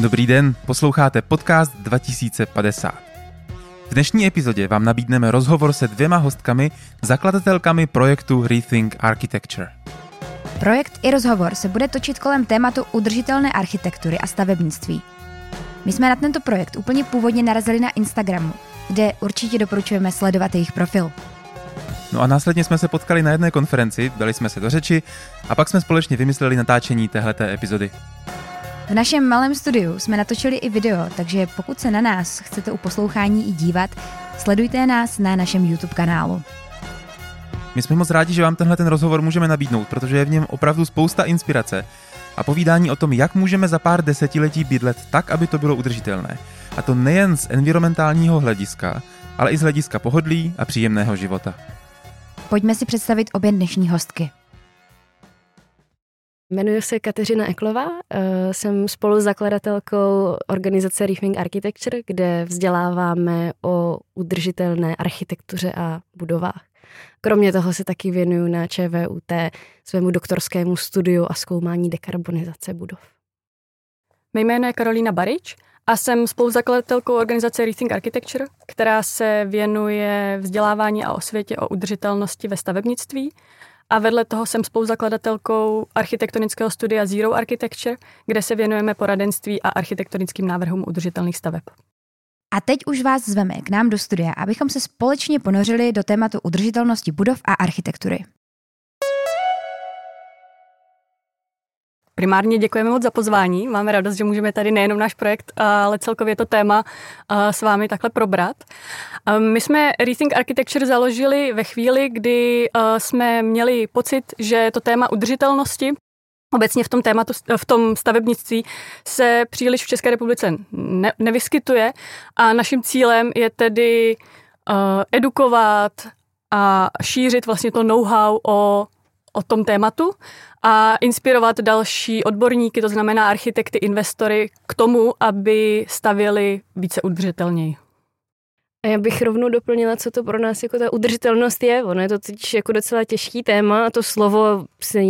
Dobrý den, posloucháte podcast 2050. V dnešní epizodě vám nabídneme rozhovor se 2 hostkami, zakladatelkami projektu Rethink Architecture. Projekt i rozhovor se bude točit kolem tématu udržitelné architektury a stavebnictví. My jsme na tento projekt úplně původně narazili na Instagramu, kde určitě doporučujeme sledovat jejich profil. No a následně jsme se potkali na jedné konferenci, dali jsme se do řeči a pak jsme společně vymysleli natáčení téhleté epizody. V našem malém studiu jsme natočili i video, takže pokud se na nás chcete u poslouchání i dívat, sledujte nás na našem YouTube kanálu. My jsme moc rádi, že vám tenhle rozhovor můžeme nabídnout, protože je v něm opravdu spousta inspirace a povídání o tom, jak můžeme za pár desetiletí bydlet tak, aby to bylo udržitelné. A to nejen z environmentálního hlediska, ale i z hlediska pohodlí a příjemného života. Pojďme si představit obě dnešní hostky. Jmenuji se Kateřina Eklová, jsem spoluzakladatelkou organizace Rethink Architecture, kde vzděláváme o udržitelné architektuře a budovách. Kromě toho se taky věnuju na ČVUT svému doktorskému studiu a zkoumání dekarbonizace budov. Mé jméno je Karolína Barič a jsem spoluzakladatelkou organizace Rethink Architecture, která se věnuje vzdělávání a osvětě o udržitelnosti ve stavebnictví. A vedle toho jsem spoluzakladatelkou architektonického studia Zero Architecture, kde se věnujeme poradenství a architektonickým návrhům udržitelných staveb. A teď už vás zveme k nám do studia, abychom se společně ponořili do tématu udržitelnosti budov a architektury. Primárně děkujeme moc za pozvání. Máme radost, že můžeme tady nejenom náš projekt, ale celkově to téma s vámi takhle probrat. My jsme Rethink Architecture založili ve chvíli, kdy jsme měli pocit, že to téma udržitelnosti obecně v tom stavebnictví se příliš v České republice nevyskytuje a naším cílem je tedy edukovat a šířit vlastně to know-how o tom tématu a inspirovat další odborníky, to znamená architekty, investory, k tomu, aby stavěli více udržitelněji. A já bych rovnou doplnila, co to pro nás jako ta udržitelnost je. Ono je to teď jako docela těžký téma a to slovo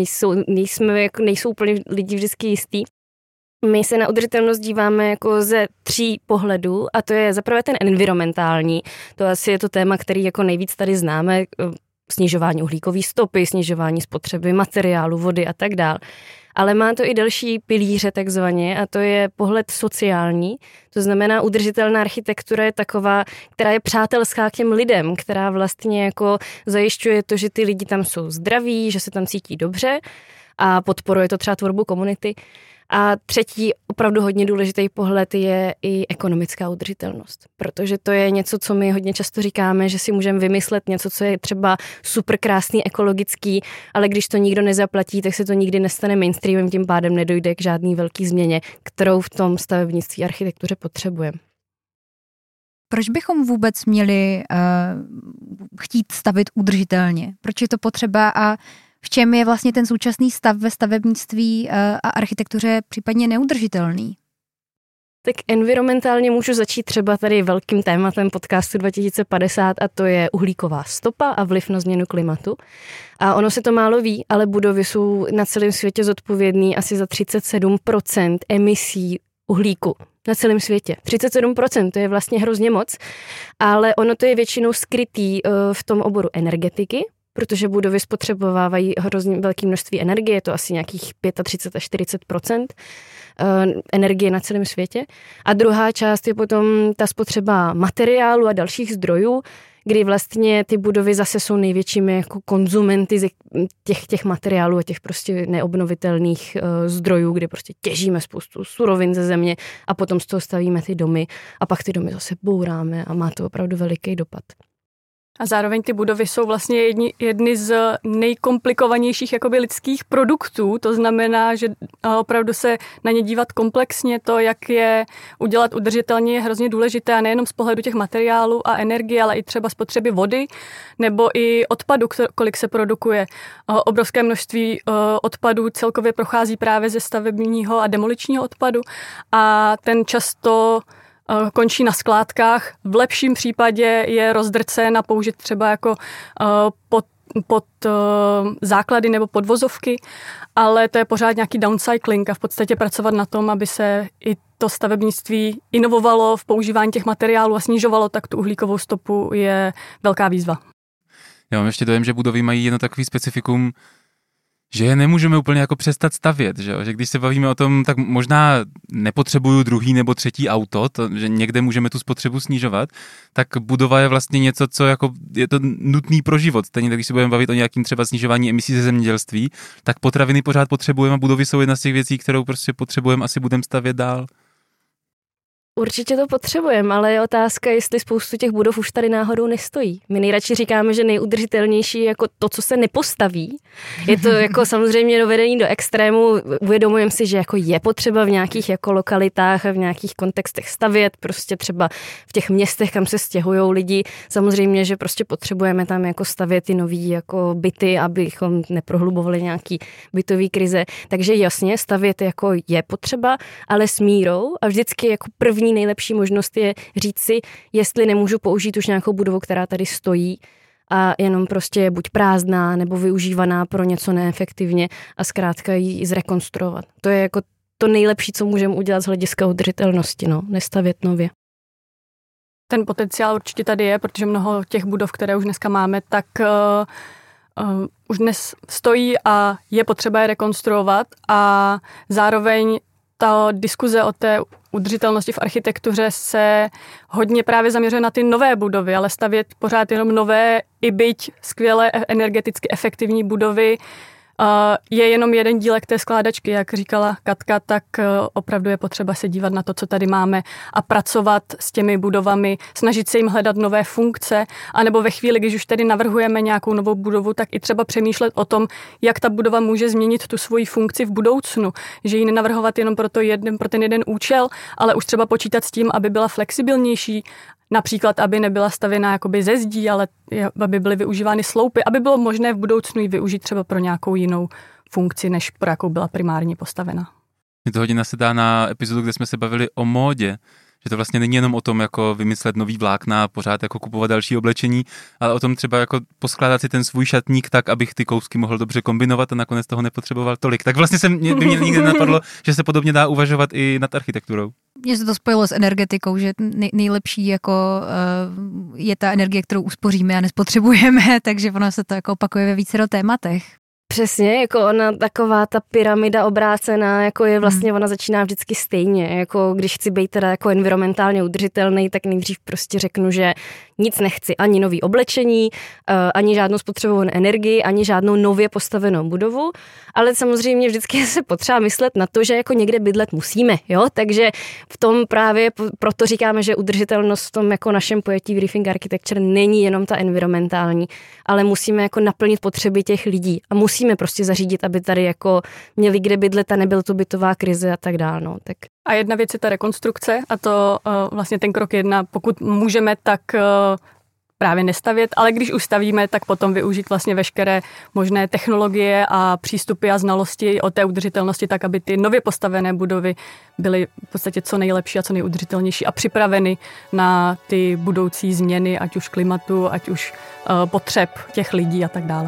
nejsou úplně lidi vždycky jistý. My se na udržitelnost díváme jako ze 3 pohledů a to je zaprvé ten environmentální. To asi je to téma, který jako nejvíc tady známe, snižování uhlíkové stopy, snižování spotřeby materiálu, vody a tak dál. Ale má to i další pilíře takzvaně a to je pohled sociální. To znamená, udržitelná architektura je taková, která je přátelská k těm lidem, která vlastně jako zajišťuje to, že ty lidi tam jsou zdraví, že se tam cítí dobře a podporuje to třeba tvorbu komunity. A třetí opravdu hodně důležitý pohled je i ekonomická udržitelnost, protože to je něco, co my hodně často říkáme, že si můžeme vymyslet něco, co je třeba super krásný, ekologický, ale když to nikdo nezaplatí, tak se to nikdy nestane mainstreamem, tím pádem nedojde k žádný velký změně, kterou v tom stavebnictví architektuře potřebujeme. Proč bychom vůbec měli chtít stavit udržitelně? Proč je to potřeba a v čem je vlastně ten současný stav ve stavebnictví a architektuře případně neudržitelný? Tak environmentálně můžu začít třeba tady velkým tématem podcastu 2050 a to je uhlíková stopa a vliv na změnu klimatu. A ono se to málo ví, ale budovy jsou na celém světě zodpovědný asi za 37% emisí uhlíku. Na celém světě. 37%, to je vlastně hrozně moc, ale ono to je většinou skrytý v tom oboru energetiky, protože budovy spotřebovávají hrozně velké množství energie, je to asi nějakých 35 až 40% energie na celém světě. A druhá část je potom ta spotřeba materiálu a dalších zdrojů, kdy vlastně ty budovy zase jsou největšími jako konzumenty z těch materiálů a těch prostě neobnovitelných zdrojů, kde prostě těžíme spoustu surovin ze země a potom z toho stavíme ty domy a pak ty domy zase bouráme a má to opravdu veliký dopad. A zároveň ty budovy jsou vlastně jedny z nejkomplikovanějších jakoby lidských produktů, to znamená, že opravdu se na ně dívat komplexně, to, jak je udělat udržitelně, je hrozně důležité a nejenom z pohledu těch materiálů a energie, ale i třeba spotřeby vody nebo i odpadu, kolik se produkuje. Obrovské množství odpadů celkově prochází právě ze stavebního a demoličního odpadu a ten často končí na skládkách. V lepším případě je rozdrcen a použit třeba jako pod základy nebo podvozovky, ale to je pořád nějaký downcycling a v podstatě pracovat na tom, aby se i to stavebnictví inovovalo v používání těch materiálů a snižovalo tak tu uhlíkovou stopu, je velká výzva. Já mám ještě dojem, že budovy mají jedno takový specifikum, že je nemůžeme úplně jako přestat stavět, že když se bavíme o tom, tak možná nepotřebuju druhý nebo třetí auto, že někde můžeme tu spotřebu snižovat, tak budova je vlastně něco, co jako je to nutný pro život. Stejně tak, když se budeme bavit o nějakým třeba snižování emisí ze zemědělství, tak potraviny pořád potřebujeme a budovy jsou jedna z těch věcí, kterou prostě potřebujeme, asi budeme stavět dál. Určitě to potřebujeme, ale je otázka, jestli spoustu těch budov už tady náhodou nestojí. My nejradši říkáme, že nejudržitelnější je jako to, co se nepostaví. Je to jako samozřejmě dovedení do extrému. Uvědomujeme si, že jako je potřeba v nějakých jako lokalitách a v nějakých kontextech stavět, prostě třeba v těch městech, kam se stěhujou lidi. Samozřejmě, že prostě potřebujeme tam jako stavět ty nový jako byty, abychom neprohlubovali nějaký bytový krize. Takže jasně, stavět jako je potřeba, ale s mírou a vždycky jako první nejlepší možnost je říct si, jestli nemůžu použít už nějakou budovu, která tady stojí a jenom prostě je buď prázdná nebo využívaná pro něco neefektivně a zkrátka ji zrekonstruovat. To je jako to nejlepší, co můžeme udělat z hlediska udržitelnosti, nestavět nově. Ten potenciál určitě tady je, protože mnoho těch budov, které už dneska máme, tak už dnes stojí a je potřeba je rekonstruovat a zároveň ta diskuze o té udržitelnosti v architektuře se hodně právě zaměřuje na ty nové budovy, ale stavět pořád jenom nové, i byť skvěle energeticky efektivní budovy, je jenom jeden dílek té skládačky, jak říkala Katka, tak opravdu je potřeba se dívat na to, co tady máme a pracovat s těmi budovami, snažit se jim hledat nové funkce, anebo ve chvíli, když už tady navrhujeme nějakou novou budovu, tak i třeba přemýšlet o tom, jak ta budova může změnit tu svoji funkci v budoucnu, že ji nenavrhovat jenom pro ten jeden účel, ale už třeba počítat s tím, aby byla flexibilnější, například, aby nebyla stavěna jakoby ze zdí, ale aby byly využívány sloupy, aby bylo možné v budoucnu ji využít třeba pro nějakou jinou funkci, než pro jakou byla primárně postavena. Mě to hodně nasedá na epizodu, kde jsme se bavili o módě, že to vlastně není jenom o tom, jako vymyslet nový vlákna a pořád jako kupovat další oblečení, ale o tom třeba jako poskládat si ten svůj šatník tak, abych ty kousky mohl dobře kombinovat a nakonec toho nepotřeboval tolik. Tak vlastně by mě nikdy napadlo, že se podobně dá uvažovat i nad architekturou. Mně se to spojilo s energetikou, že nejlepší jako je ta energie, kterou uspoříme a nespotřebujeme, takže ono se to jako opakuje ve vícero tématech. Přesně, jako ona taková ta pyramida obrácená, jako je vlastně, ona začíná vždycky stejně, jako když chci být teda jako environmentálně udržitelný, tak nejdřív prostě řeknu, že nic nechci, ani nový oblečení, ani žádnou spotřebovanou energii, ani žádnou nově postavenou budovu, ale samozřejmě vždycky se potřeba myslet na to, že jako někde bydlet musíme, jo, takže v tom právě proto říkáme, že udržitelnost v tom jako našem pojetí v Rethink Architecture není jenom ta environmentální, ale musíme jako naplnit potřeby těch lidí a musíme prostě zařídit, aby tady jako měli kde bydlet a nebyl to bytová krize a tak dále, no, tak. A jedna věc je ta rekonstrukce a to vlastně ten krok 1, pokud můžeme, tak právě nestavět, ale když už stavíme, tak potom využít vlastně veškeré možné technologie a přístupy a znalosti o té udržitelnosti, tak aby ty nově postavené budovy byly v podstatě co nejlepší a co nejudržitelnější a připraveny na ty budoucí změny, ať už klimatu, ať už potřeb těch lidí a tak dále.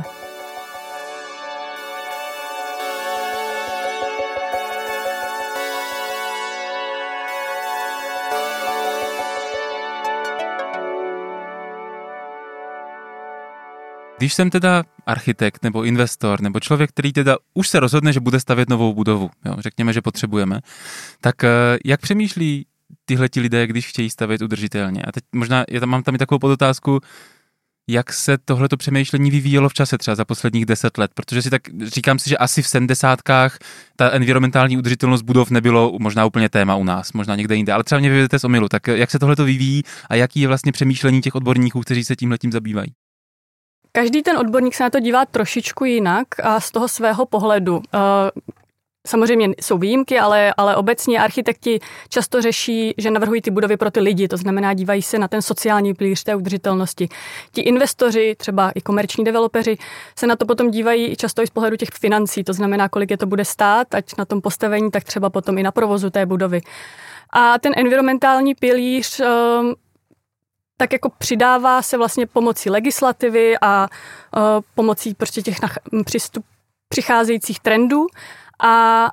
Když jsem teda architekt nebo investor nebo člověk, který teda už se rozhodne, že bude stavět novou budovu, jo, řekněme, že potřebujeme, tak jak přemýšlí tihleti lidé, když chtějí stavět udržitelně? A teď možná mám tam i takovou podotázku, jak se tohleto přemýšlení vyvíjelo v čase třeba za posledních 10 let, protože říkám si, že asi v 70kách ta environmentální udržitelnost budov nebylo možná úplně téma u nás, možná někde jinde, ale třeba mě vyvedete z omylu, tak jak se tohleto vyvíjí a jaký je vlastně přemýšlení těch odborníků, kteří se tímhletím zabývají? Každý ten odborník se na to dívá trošičku jinak a z toho svého pohledu. Samozřejmě jsou výjimky, ale obecně architekti často řeší, že navrhují ty budovy pro ty lidi, to znamená dívají se na ten sociální pilíř té udržitelnosti. Ti investoři, třeba i komerční developeři, se na to potom dívají často i z pohledu těch financí, to znamená, kolik je to bude stát, ať na tom postavení, tak třeba potom i na provozu té budovy. A ten environmentální pilíř tak jako přidává se vlastně pomocí legislativy a pomocí prostě těch přicházejících trendů a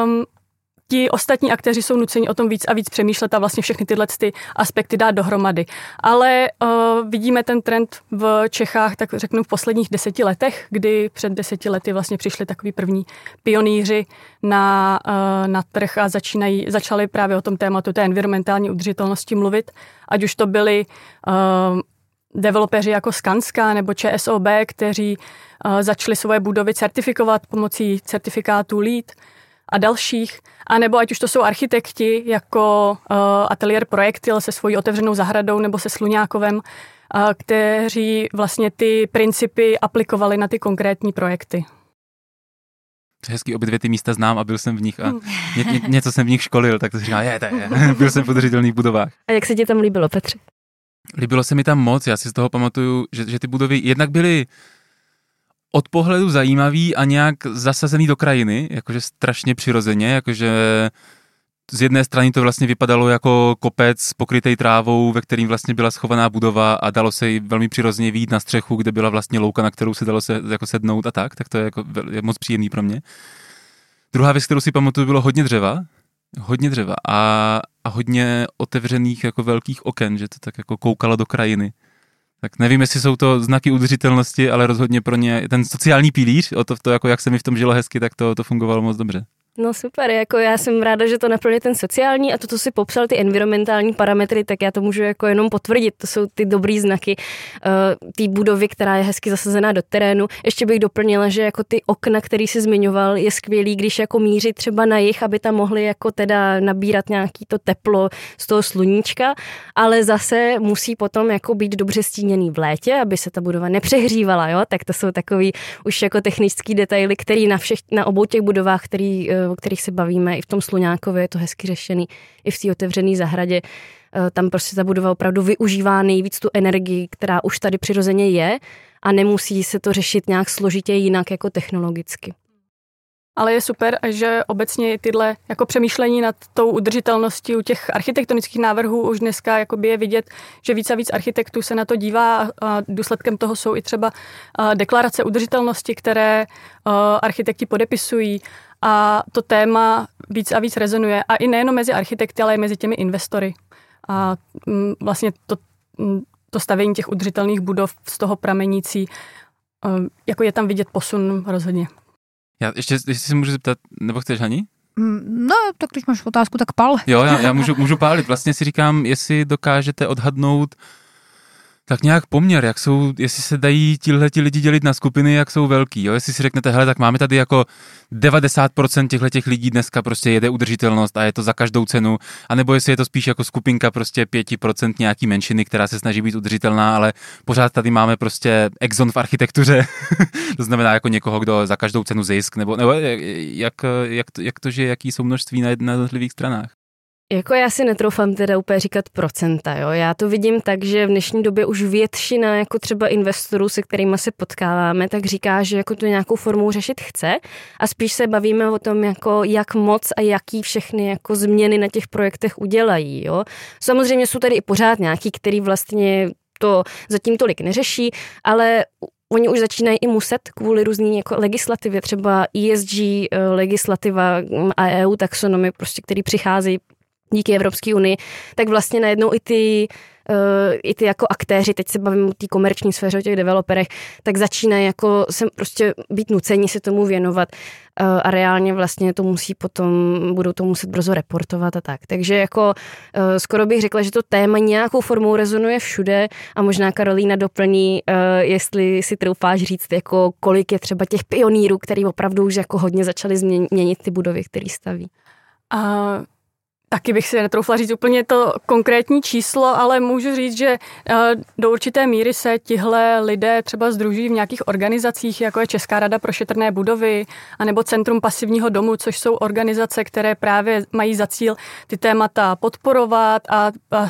ti ostatní aktéři jsou nuceni o tom víc a víc přemýšlet a vlastně všechny tyhle ty aspekty dát dohromady. Ale vidíme ten trend v Čechách, tak řeknu v posledních 10 letech, kdy před 10 lety vlastně přišli takový první pionýři na trh a začali právě o tom tématu té environmentální udržitelnosti mluvit, ať už to byli developeři jako Skanska nebo ČSOB, kteří začali svoje budovy certifikovat pomocí certifikátu LEED a dalších, anebo ať už to jsou architekti jako ateliér Projektil se svojí otevřenou zahradou nebo se Sluňákovem, kteří vlastně ty principy aplikovali na ty konkrétní projekty. Hezký, obě dvě ty místa znám a byl jsem v nich a něco jsem v nich školil, tak to říkám, byl jsem v udržitelných budovách. A jak se ti tam líbilo, Petře? Líbilo se mi tam moc, já si z toho pamatuju, že ty budovy jednak byly od pohledu zajímavý a nějak zasazený do krajiny, jakože strašně přirozeně, jakože z jedné strany to vlastně vypadalo jako kopec pokrytej trávou, ve kterým vlastně byla schovaná budova a dalo se jí velmi přirozeně vyjít na střechu, kde byla vlastně louka, na kterou se dalo se jako sednout a tak to je je moc příjemný pro mě. Druhá věc, kterou si pamatuju, bylo hodně dřeva a hodně otevřených jako velkých oken, že to tak jako koukalo do krajiny. Tak nevím, jestli jsou to znaky udržitelnosti, ale rozhodně pro ně ten sociální pilíř, to jako jak se mi v tom žilo hezky, tak to fungovalo moc dobře. No super, jako já jsem ráda, že to naplňuje ten sociální a to, co si popsal, ty environmentální parametry, tak já to můžu jako jenom potvrdit. To jsou ty dobrý znaky té budovy, která je hezky zasazená do terénu. Ještě bych doplnila, že jako ty okna, který jsi zmiňoval, je skvělý, když jako míří třeba na jih, aby tam mohli jako teda nabírat nějaký to teplo z toho sluníčka, ale zase musí potom jako být dobře stíněný v létě, aby se ta budova nepřehřívala, jo? Tak to jsou takový už jako technický detaily, který na obou těch budovách, o kterých se bavíme, i v tom Sluňákově je to hezky řešený, i v té otevřené zahradě. Tam prostě ta budova opravdu využívá nejvíc tu energii, která už tady přirozeně je a nemusí se to řešit nějak složitě jinak jako technologicky. Ale je super, že obecně tyhle jako přemýšlení nad tou udržitelností u těch architektonických návrhů už dneska jakoby je vidět, že víc a víc architektů se na to dívá a důsledkem toho jsou i třeba deklarace udržitelnosti, které architekti podepisují a to téma víc a víc rezonuje a i nejenom mezi architekty, ale i mezi těmi investory. A vlastně to stavění těch udržitelných budov z toho pramenící, jako je tam vidět posun rozhodně. Já ještě, jestli se můžu zeptat, nebo chceš, Hani? No, tak když máš otázku, tak pal. Jo, já můžu pálit. Vlastně si říkám, jestli dokážete odhadnout tak nějak poměr, jestli se dají ti lidi dělit na skupiny, jak jsou velký. Jo? Jestli si řeknete, hele, tak máme tady jako 90% těchto lidí dneska prostě jede udržitelnost a je to za každou cenu, anebo jestli je to spíš jako skupinka prostě 5% nějaký menšiny, která se snaží být udržitelná, ale pořád tady máme prostě exon v architektuře. To znamená jako někoho, kdo za každou cenu zisk, nebo jak to žije, jaký jsou množství na jednotlivých stranách. Jako já si netroufám teda úplně říkat procenta, jo. Já to vidím tak, že v dnešní době už většina jako třeba investorů, se kterými se potkáváme, tak říká, že jako to nějakou formou řešit chce a spíš se bavíme o tom, jako jak moc a jaký všechny jako změny na těch projektech udělají, jo. Samozřejmě jsou tady i pořád nějaký, který vlastně to zatím tolik neřeší, ale oni už začínají i muset kvůli různý jako legislativě, třeba ESG legislativa a EU taxonomy, prostě, který přicházejí díky Evropské unii, tak vlastně najednou i ty jako aktéři, teď se bavím o té komerční sféře, o těch developerech, tak začínají jako se prostě být nuceni se tomu věnovat a reálně vlastně to musí potom, budou to muset brzo reportovat a tak. Takže jako skoro bych řekla, že to téma nějakou formou rezonuje všude a možná Karolína doplní, jestli si troufáš říct, jako kolik je třeba těch pionýrů, který opravdu už jako hodně začali měnit ty budovy, který staví. Taky bych si netroufla říct úplně to konkrétní číslo, ale můžu říct, že do určité míry se tihle lidé třeba sdružují v nějakých organizacích, jako je Česká rada pro šetrné budovy, anebo Centrum pasivního domu, což jsou organizace, které právě mají za cíl ty témata podporovat a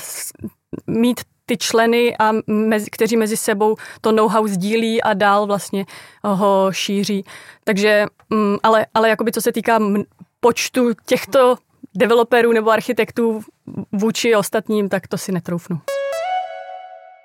mít ty členy, kteří mezi sebou to know-how sdílí a dál vlastně ho šíří. Takže, ale jakoby co se týká počtu těchto developerů nebo architektů vůči ostatním, tak to si netroufnu.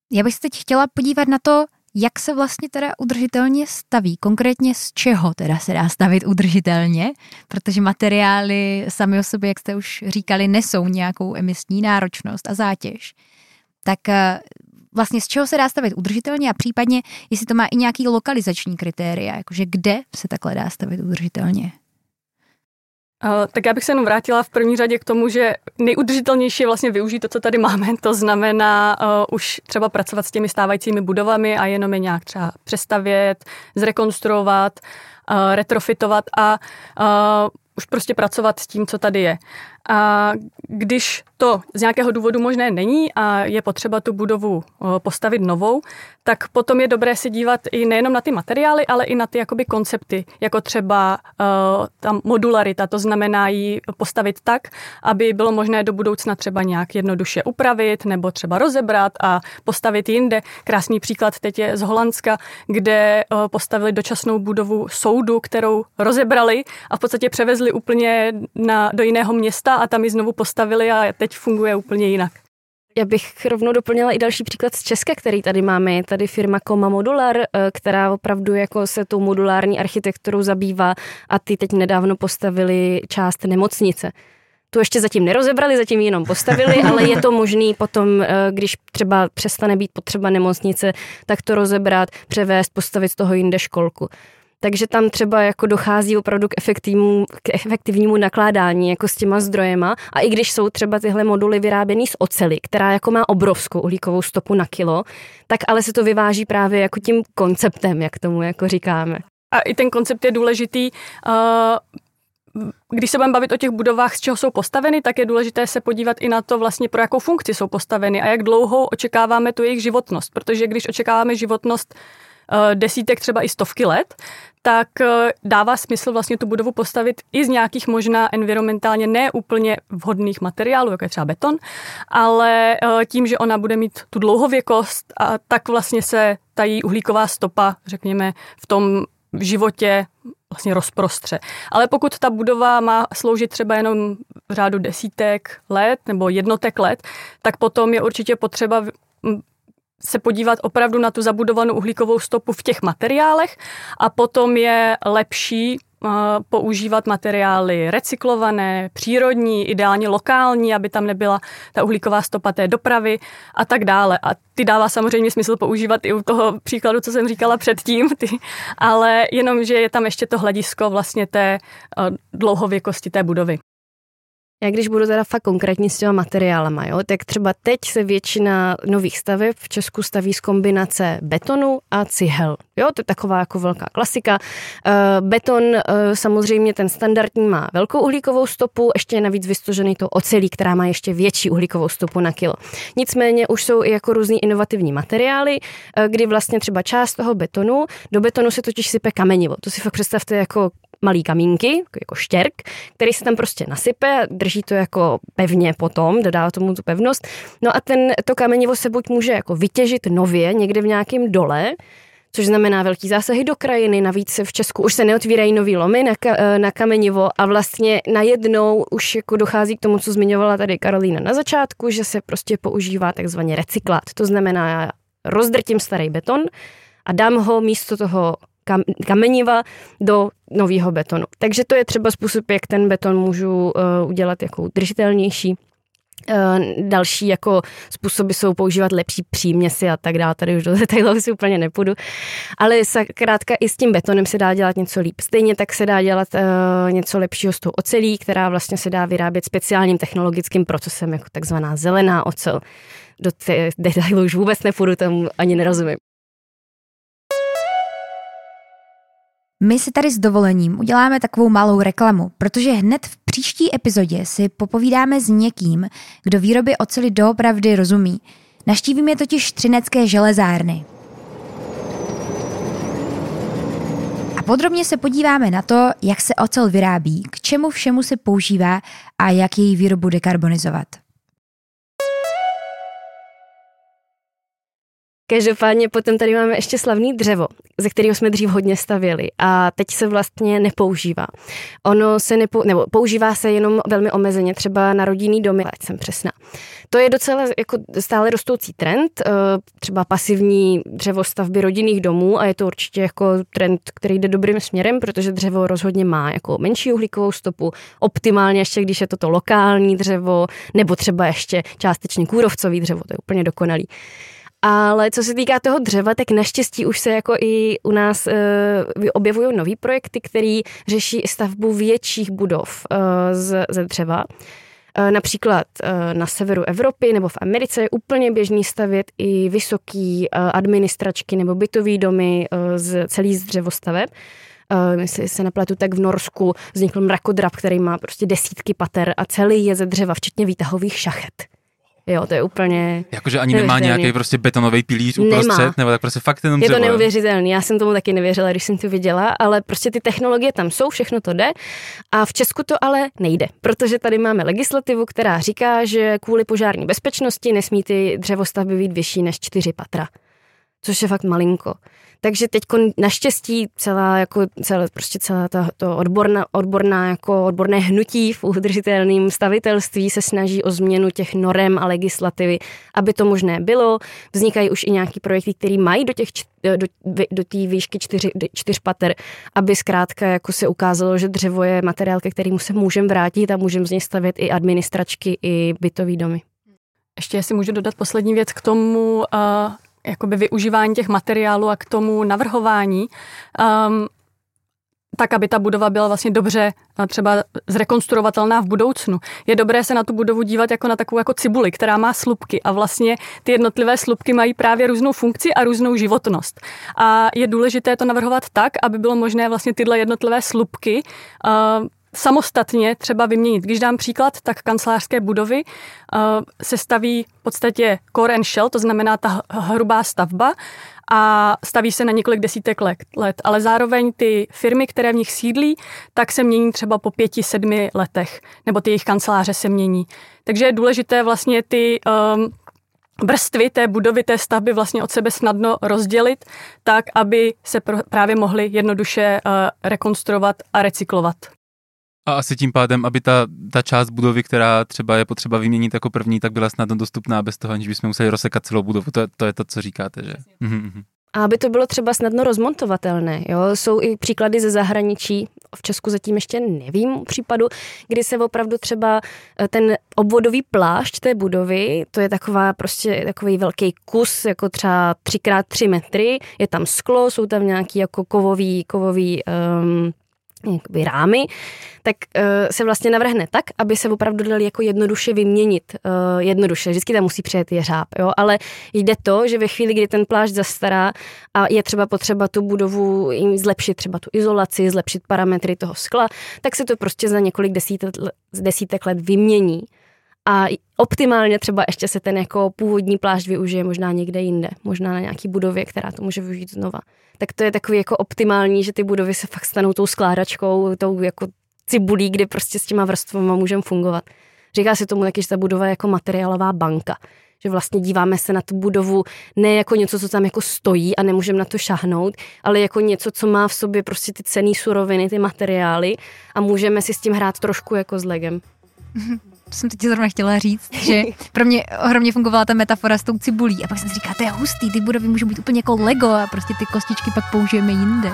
Já bych se teď chtěla podívat na to, jak se vlastně teda udržitelně staví, konkrétně z čeho teda se dá stavit udržitelně, protože materiály sami o sobě, jak jste už říkali, nesou nějakou emisní náročnost a zátěž. Tak vlastně z čeho se dá stavit udržitelně a případně, jestli to má i nějaký lokalizační kritéria, jakože kde se takhle dá stavit udržitelně? Tak já bych se jenom vrátila v první řadě k tomu, že nejudržitelnější je vlastně využít to, co tady máme. To znamená už třeba pracovat s těmi stávajícími budovami a jenom je nějak třeba přestavět, zrekonstruovat, retrofitovat a už prostě pracovat s tím, co tady je. A když to z nějakého důvodu možné není a je potřeba tu budovu postavit novou, tak potom je dobré se dívat i nejenom na ty materiály, ale i na ty jakoby koncepty, jako třeba ta modularita, to znamená ji postavit tak, aby bylo možné do budoucna třeba nějak jednoduše upravit nebo třeba rozebrat a postavit jinde. Krásný příklad teď je z Holandska, kde postavili dočasnou budovu soudu, kterou rozebrali a v podstatě převezli úplně do jiného města a tam ji znovu postavili a teď funguje úplně jinak. Já bych rovnou doplnila i další příklad z Česka, který tady máme. Je tady firma Koma Modular, která opravdu jako se tou modulární architekturou zabývá a ty teď nedávno postavili část nemocnice. Tu ještě zatím nerozebrali, zatím ji jenom postavili, ale je to možný potom, když třeba přestane být potřeba nemocnice, tak to rozebrat, převést, postavit z toho jinde školku. Takže tam třeba jako dochází opravdu k efektivnímu nakládání jako s těma zdrojema a i když jsou třeba tyhle moduly vyráběný z oceli, která jako má obrovskou uhlíkovou stopu na kilo, tak ale se to vyváží právě jako tím konceptem, jak tomu jako říkáme. A i ten koncept je důležitý. Když se budeme bavit o těch budovách, z čeho jsou postaveny, tak je důležité se podívat i na to vlastně, pro jakou funkci jsou postaveny a jak dlouho očekáváme tu jejich životnost, protože když očekáváme životnost desítek, třeba i stovky let, tak dává smysl vlastně tu budovu postavit i z nějakých možná environmentálně neúplně vhodných materiálů, jako je třeba beton, ale tím, že ona bude mít tu dlouhověkost, a tak vlastně se ta její uhlíková stopa, řekněme, v tom životě vlastně rozprostře. Ale pokud ta budova má sloužit třeba jenom v řádu desítek let nebo jednotek let, tak potom je určitě potřeba se podívat opravdu na tu zabudovanou uhlíkovou stopu v těch materiálech a potom je lepší používat materiály recyklované, přírodní, ideálně lokální, aby tam nebyla ta uhlíková stopa té dopravy a tak dále. A ty dává samozřejmě smysl používat i u toho příkladu, co jsem říkala předtím, ale jenom, že je tam ještě to hledisko vlastně té dlouhověkosti té budovy. Já když budu teda fakt konkrétní s těma materiálama, jo, tak třeba teď se většina nových staveb v Česku staví z kombinace betonu a cihel. Jo, to je taková jako velká klasika. Beton samozřejmě ten standardní má velkou uhlíkovou stopu, ještě je navíc vystožený to ocelí, která má ještě větší uhlíkovou stopu na kilo. Nicméně už jsou i jako různý inovativní materiály, kdy vlastně třeba část toho betonu, do betonu se totiž sype kamenivo. To si fakt představte jako malý kamínky, jako štěrk, který se tam prostě nasype, drží to jako pevně potom, dodává tomu tu pevnost. No a to kamenivo se buď může jako vytěžit nově někde v nějakém dole, což znamená velký zásahy do krajiny, navíc v Česku už se neotvírají nový lomy na kamenivo a vlastně najednou už jako dochází k tomu, co zmiňovala tady Karolína na začátku, že se prostě používá takzvaně recyklát. To znamená, já rozdrtím starý beton a dám ho místo toho kameniva do nového betonu. Takže to je třeba způsob, jak ten beton můžu udělat jako udržitelnější. Další jako způsoby jsou používat lepší příměsi a tak dále. Tady už do detailů si úplně nepůjdu. Ale zkrátka i s tím betonem se dá dělat něco líp. Stejně tak se dá dělat něco lepšího s tou ocelí, která vlastně se dá vyrábět speciálním technologickým procesem, jako takzvaná zelená ocel. Do detailů už vůbec nepůjdu, tomu ani nerozumím. My si tady s dovolením uděláme takovou malou reklamu, protože hned v příští epizodě si popovídáme s někým, kdo výrobě oceli doopravdy rozumí. Navštívíme totiž třinecké železárny. A podrobně se podíváme na to, jak se ocel vyrábí, k čemu všemu se používá a jak její výrobu dekarbonizovat. Každopádně potom tady máme ještě slavný dřevo, ze kterého jsme dřív hodně stavěli a teď se vlastně nepoužívá. Ono se používá se jenom velmi omezeně, třeba na rodinný domy, ať jsem přesná. To je docela jako stále rostoucí trend, třeba pasivní dřevostavby rodinných domů a je to určitě jako trend, který jde dobrým směrem, protože dřevo rozhodně má jako menší uhlíkovou stopu, optimálně ještě, když je to lokální dřevo, nebo třeba ještě částečně kůrovcový dřevo, to je úplně dokonalý. Ale co se týká toho dřeva, tak naštěstí už se jako i u nás objevují nový projekty, který řeší stavbu větších budov ze dřeva. Například na severu Evropy nebo v Americe je úplně běžný stavět i vysoký administračky nebo bytový domy celý z dřevostaveb. Jestli se nepletu, tak v Norsku vznikl mrakodrap, který má prostě desítky pater a celý je ze dřeva, včetně výtahových šachet. Jo, to je úplně... Jakože ani nemá nějaký prostě betonový pilíř uprostřed, nebo tak prostě fakt jenom dřevo. Je to neuvěřitelný, já jsem tomu taky nevěřila, když jsem to viděla, ale prostě ty technologie tam jsou, všechno to jde a v Česku to ale nejde, protože tady máme legislativu, která říká, že kvůli požární bezpečnosti nesmí ty dřevostavby být vyšší než 4 patra, což je fakt malinko. Takže teď naštěstí celá to odborné hnutí v udržitelném stavitelství se snaží o změnu těch norem a legislativy, aby to možné bylo. Vznikají už i nějaký projekty, které mají do té výšky 4 pater, aby zkrátka jako se ukázalo, že dřevo je materiál, ke kterému se můžeme vrátit a můžeme z něj stavět i administračky, i bytový domy. Ještě si můžu dodat poslední věc k tomu, jakoby využívání těch materiálů a k tomu navrhování, tak, aby ta budova byla vlastně dobře třeba zrekonstruovatelná v budoucnu. Je dobré se na tu budovu dívat jako na takovou jako cibuli, která má slupky a vlastně ty jednotlivé slupky mají právě různou funkci a různou životnost. A je důležité to navrhovat tak, aby bylo možné vlastně tyhle jednotlivé slupky samostatně třeba vyměnit. Když dám příklad, tak kancelářské budovy se staví v podstatě core and shell, to znamená ta hrubá stavba a staví se na několik desítek let, ale zároveň ty firmy, které v nich sídlí, tak se mění třeba po 5-7 letech, nebo ty jejich kanceláře se mění. Takže je důležité vlastně ty vrstvy té budovy, té stavby vlastně od sebe snadno rozdělit, tak, aby se právě mohly jednoduše rekonstruovat a recyklovat. A asi tím pádem, aby ta část budovy, která třeba je potřeba vyměnit jako první, tak byla snadno dostupná bez toho, aniž bychom museli rozsekat celou budovu. To je to, co říkáte, že? A aby to bylo třeba snadno rozmontovatelné. Jo? Jsou i příklady ze zahraničí, v Česku zatím ještě nevím případu, kdy se opravdu třeba ten obvodový plášť té budovy, to je takový velký kus, jako třeba 3x3 metry, je tam sklo, jsou tam nějaký jako kovový rámy, tak se vlastně navrhne tak, aby se opravdu dali jako jednoduše vyměnit. Jednoduše, vždycky tam musí přijet jeřáb, jo? Ale jde to, že ve chvíli, kdy ten plášť zastará a je třeba potřeba tu budovu zlepšit, třeba tu izolaci, zlepšit parametry toho skla, tak se to prostě za několik desítek let vymění. A optimálně třeba ještě se ten jako původní plášť využije možná někde jinde, možná na nějaký budově, která to může využít znova. Tak to je takový jako optimální, že ty budovy se fakt stanou tou skládačkou, tou jako cibulí, kde prostě s těma vrstvama můžeme fungovat. Říká se tomu taky, že ta budova je jako materiálová banka. Že vlastně díváme se na tu budovu ne jako něco, co tam jako stojí a nemůžeme na to šáhnout, ale jako něco, co má v sobě prostě ty cenné suroviny, ty materiály a můžeme si s tím hrát trošku jako s legem. To jsem teď zrovna chtěla říct, že pro mě ohromně fungovala ta metafora s tou cibulí a pak jsem si říkala, to je hustý, ty budovy můžou být úplně jako Lego a prostě ty kostičky pak použijeme jinde.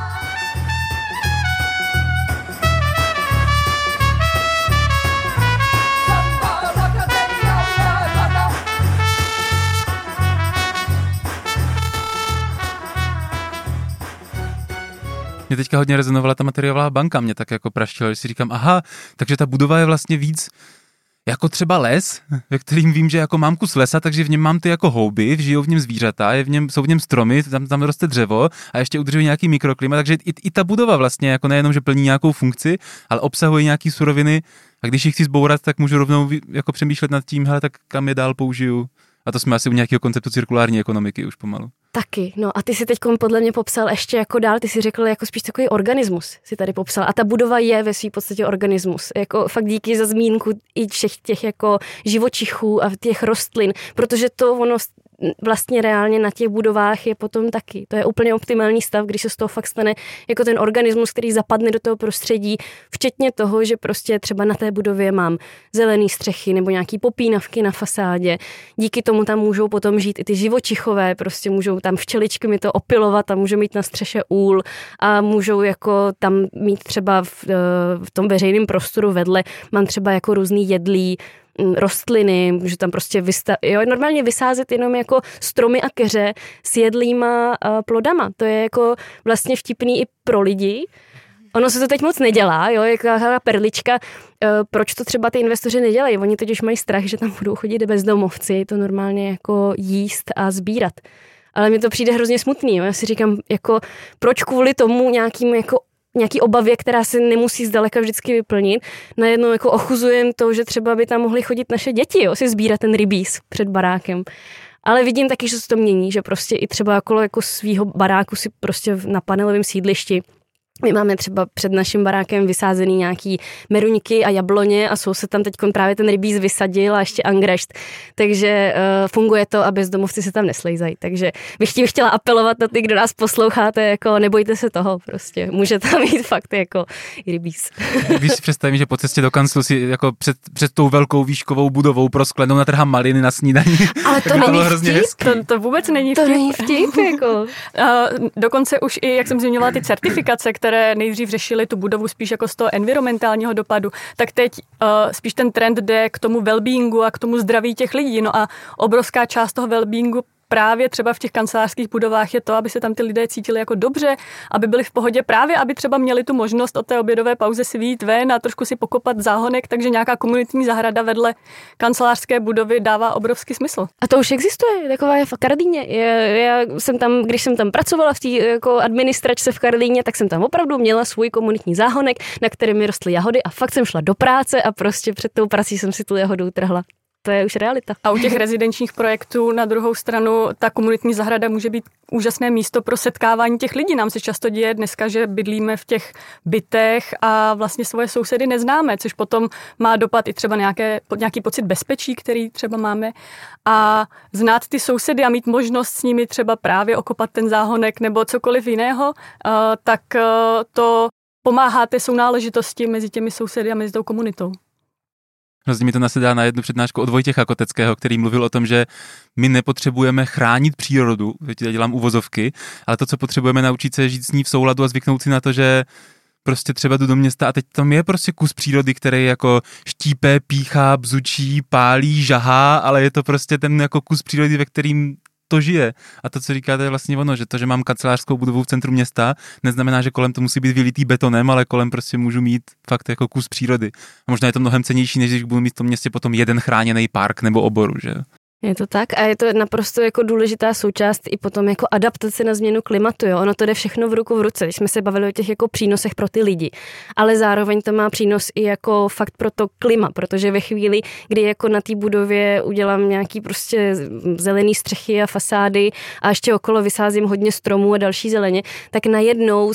Mě teďka hodně rezonovala ta materiálová banka, mě tak jako praštila, že si říkám, aha, takže ta budova je vlastně víc jako třeba les, ve kterým vím, že jako mám kus lesa, takže v něm mám ty jako houby, žijou v něm zvířata, jsou v něm stromy, tam roste dřevo a ještě udržuje nějaký mikroklima, takže i ta budova vlastně jako nejenom, že plní nějakou funkci, ale obsahuje nějaký suroviny a když ji chci zbourat, tak můžu rovnou jako přemýšlet nad tím, hele, tak kam je dál použiju. A to jsme asi u nějakého konceptu cirkulární ekonomiky už pomalu. Taky, no a ty si teď podle mě popsal ještě jako dál, ty si řekl jako spíš takový organismus si tady popsal a ta budova je ve svým podstatě organismus, jako fakt díky za zmínku i všech těch jako živočichů a těch rostlin, protože to ono vlastně reálně na těch budovách je potom taky. To je úplně optimální stav, když se z toho fakt stane jako ten organismus, který zapadne do toho prostředí, včetně toho, že prostě třeba na té budově mám zelený střechy nebo nějaký popínavky na fasádě. Díky tomu tam můžou potom žít i ty živočichové, prostě můžou tam včeličky mi to opylovat a můžou mít na střeše úl a můžou jako tam mít třeba v tom veřejném prostoru vedle, mám třeba jako různý jedlí rostliny, můžu tam prostě normálně vysázet jenom jako stromy a keře s jedlýma plodama. To je jako vlastně vtipný i pro lidi. Ono se to teď moc nedělá, jo, jaká perlička. Proč to třeba ty investoři nedělají? Oni totiž mají strach, že tam budou chodit bezdomovci, to normálně jako jíst a sbírat. Ale mi to přijde hrozně smutný. Jo. Já si říkám, jako, proč kvůli tomu nějaký obavě, která se nemusí zdaleka vždycky vyplnit, najednou jako ochuzujem to, že třeba by tam mohly chodit naše děti, jo, si sbírat ten rybíz před barákem. Ale vidím taky, že se to mění, že prostě i třeba okolo jako svýho baráku si prostě na panelovém sídlišti my máme třeba před naším barákem vysázený nějaký meruňky a jabloně a soused tam teď právě ten rybíz vysadil a ještě angrešt. Takže funguje to a bezdomovci se tam neslejzají. Takže bych chtěla apelovat na ty, kdo nás posloucháte, jako nebojte se toho prostě. Může tam mít fakt jako rybíz. Když si představím, že po cestě do kanclu si jako před tou velkou výškovou budovou prosklenou natrhám maliny na snídani. Ale to není vtip. To vůbec není vtip. To není vtip, jako. Dokonce už i, jak jsem zmiňovala, ty certifikace, které nejdřív řešily tu budovu spíš jako z toho environmentálního dopadu, tak teď spíš ten trend jde k tomu wellbeingu a k tomu zdraví těch lidí. No a obrovská část toho wellbeingu právě třeba v těch kancelářských budovách je to, aby se tam ty lidé cítili jako dobře, aby byli v pohodě, právě aby třeba měli tu možnost od té obědové pauze si vyjít ven a trošku si pokopat záhonek, takže nějaká komunitní zahrada vedle kancelářské budovy dává obrovský smysl. A to už existuje, taková je v Karlíně. Já jsem tam, když jsem tam pracovala v té jako administračce v Karlíně, tak jsem tam opravdu měla svůj komunitní záhonek, na kterém mi rostly jahody a fakt jsem šla do práce a prostě před tou prací jsem si tu jahodu utrhla. To je už realita. A u těch rezidenčních projektů na druhou stranu ta komunitní zahrada může být úžasné místo pro setkávání těch lidí. Nám se často děje dneska, že bydlíme v těch bytech a vlastně svoje sousedy neznáme, což potom má dopad i třeba nějaký pocit bezpečí, který třeba máme. A znát ty sousedy a mít možnost s nimi třeba právě okopat ten záhonek nebo cokoliv jiného, tak to pomáhá té sounáležitosti mezi těmi sousedy a mezi tou komunitou. Hrozně mi to nasedá na jednu přednášku od Vojtěcha Koteckého, který mluvil o tom, že my nepotřebujeme chránit přírodu, teď dělám uvozovky, ale to, co potřebujeme, naučit se žít s ní v souladu a zvyknout si na to, že prostě třeba jdu do města a teď tam je prostě kus přírody, který jako štípe, píchá, bzučí, pálí, žahá, ale je to prostě ten jako kus přírody, ve kterým to žije. A to, co říkáte, je vlastně ono, že to, že mám kancelářskou budovu v centru města, neznamená, že kolem to musí být vylitý betonem, ale kolem prostě můžu mít fakt jako kus přírody. A možná je to mnohem cennější, než když budu mít v tom městě potom jeden chráněný park nebo oboru, že? Je to tak a je to naprosto jako důležitá součást i potom jako adaptace na změnu klimatu, jo. Ono to jde všechno v ruku v ruce, když jsme se bavili o těch jako přínosech pro ty lidi, ale zároveň to má přínos i jako fakt pro to klima, protože ve chvíli, kdy jako na té budově udělám nějaký prostě zelený střechy a fasády a ještě okolo vysázím hodně stromů a další zeleně, tak najednou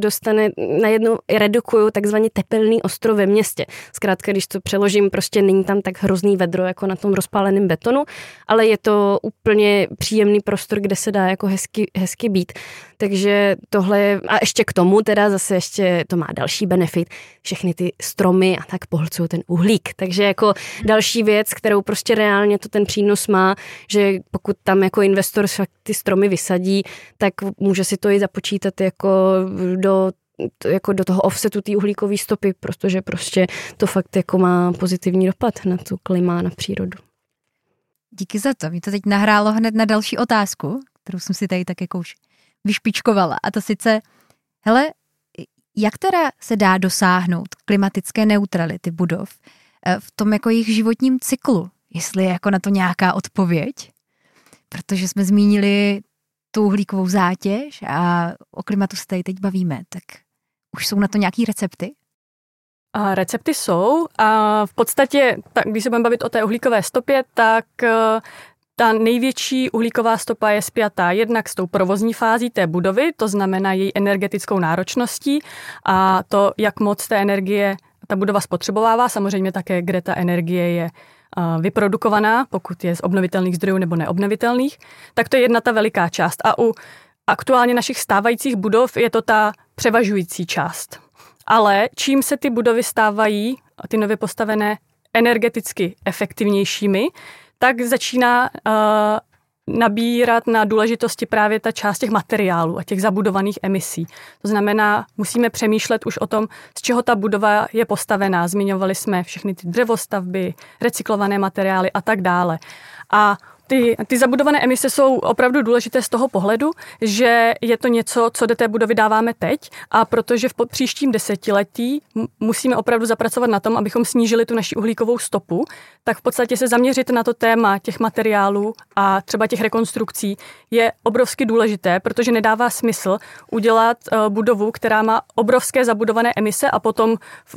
redukuju takzvaně tepelný ostrov ve městě. Zkrátka, když to přeložím, prostě není tam tak hrozný vedro jako na tom rozpáleném betonu, ale je to úplně příjemný prostor, kde se dá jako hezky být. Takže tohle, a ještě k tomu teda zase ještě to má další benefit, všechny ty stromy a tak pohlcují ten uhlík. Takže jako další věc, kterou prostě reálně to ten přínos má, že pokud tam jako investor ty stromy vysadí, tak může si to i započítat jako do toho offsetu té uhlíkové stopy, protože prostě to fakt jako má pozitivní dopad na tu klima, na přírodu. Díky za to. Mě to teď nahrálo hned na další otázku, kterou jsem si tady tak jako už vyšpičkovala. A to sice, hele, jak teda se dá dosáhnout klimatické neutrality budov v tom jako jejich životním cyklu? Jestli je jako na to nějaká odpověď? Protože jsme zmínili tu uhlíkovou zátěž a o klimatu se tady teď bavíme, tak už jsou na to nějaký recepty? A recepty jsou a v podstatě, tak, když se budeme bavit o té uhlíkové stopě, tak ta největší uhlíková stopa je spjatá jednak s tou provozní fází té budovy, to znamená její energetickou náročností a to, jak moc té energie ta budova spotřebovává, samozřejmě také, kde ta energie je vyprodukovaná, pokud je z obnovitelných zdrojů nebo neobnovitelných, tak to je jedna ta veliká část. A u aktuálně našich stávajících budov je to ta převažující část. Ale čím se ty budovy stávají, ty nově postavené, energeticky efektivnějšími, tak začíná nabírat na důležitosti právě ta část těch materiálů a těch zabudovaných emisí. To znamená, musíme přemýšlet už o tom, z čeho ta budova je postavená. Zmiňovali jsme všechny ty dřevostavby, recyklované materiály a tak dále. A ty zabudované emise jsou opravdu důležité z toho pohledu, že je to něco, co do té budovy dáváme teď, a protože v příštím desetiletí musíme opravdu zapracovat na tom, abychom snížili tu naši uhlíkovou stopu, tak v podstatě se zaměřit na to téma těch materiálů a třeba těch rekonstrukcí je obrovsky důležité, protože nedává smysl udělat budovu, která má obrovské zabudované emise a potom